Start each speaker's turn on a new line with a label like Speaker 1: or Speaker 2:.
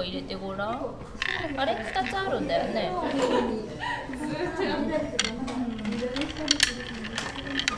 Speaker 1: 入れてごらん。あれ2つあるんだよね。